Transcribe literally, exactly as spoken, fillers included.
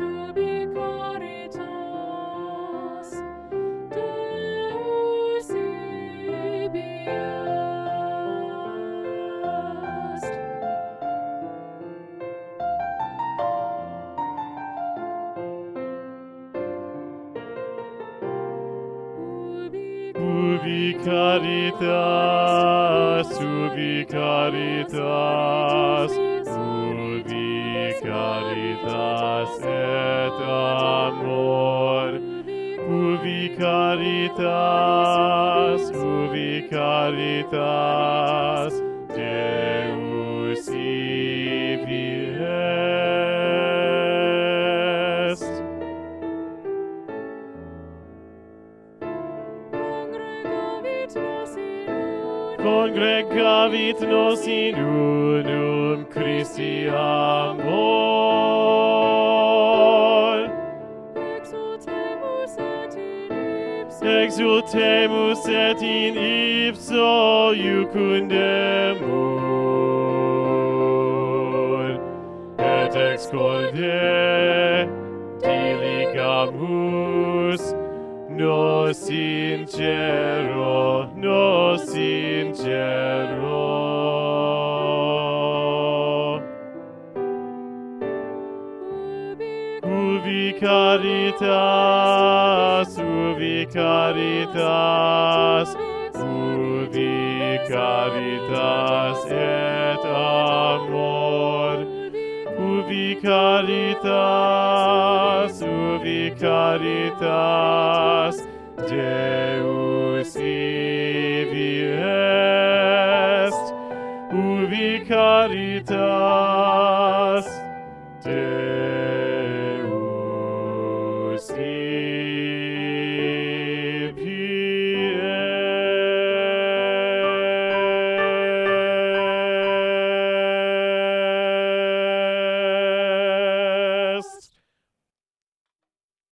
ubi caritas, Deus ibi est. Ubi caritas, ubi caritas, ubi caritas et amor. Ubi caritas, ubi caritas, Deus ibi est. Congregavit nos in unum Christi amor. Exultemus et in ipso Exultemus et in ipso iucundemur, et excorde diligamus nos in cero, nos in cero. Ubi caritas, ubi caritas, ubi caritas et amor. Ubi caritas, ubi caritas, Deus ibi est. Ubi caritas,